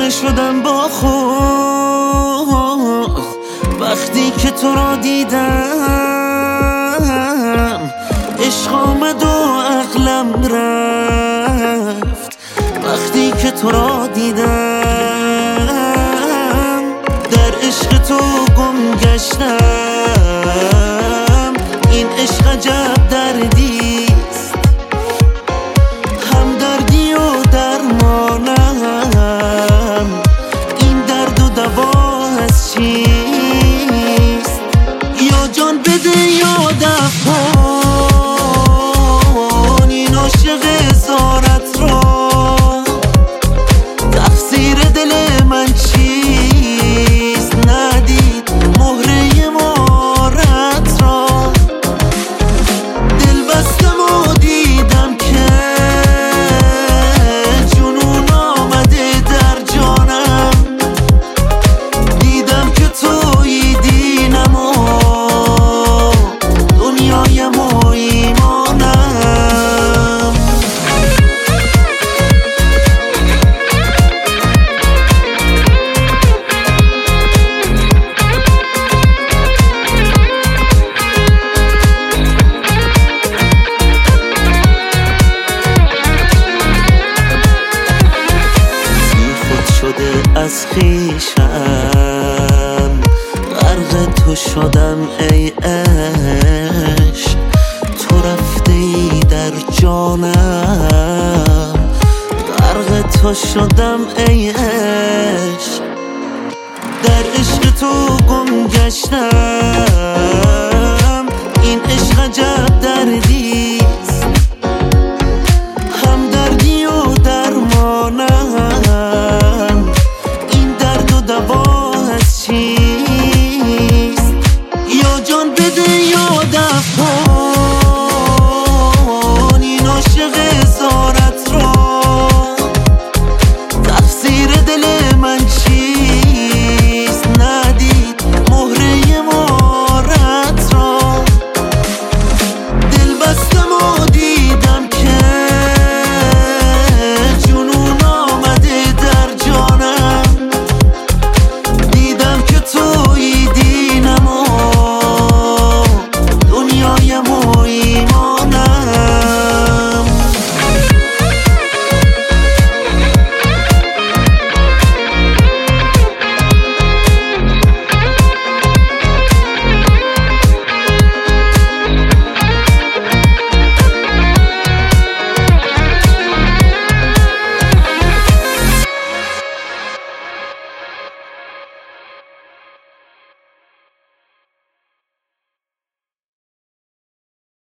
دیوانه شدم با خود وقتی که تو را دیدم. عشق آمد و عقلم رفت وقتی که تو را دیدم. در عشق تو گم گشتم، این عشق عجب دردیست، هم دردی و درمانم. این درد و دوا از چیست؟ یا جان بده یا دفن این عاشق اسارت را. تقصیر دل من چیست؟ ندید مهره مارت را. دل بستم و دیدم که جنون آمده در جانم. دیدم که تویی دینم و دنیایم و ایمانم. از خویشم غرق تو شدم ای عشق. تو رفته ای در جانم، غرق تو شدم ای عشق. در عشق تو گم گشتم، این عشق عجب دردی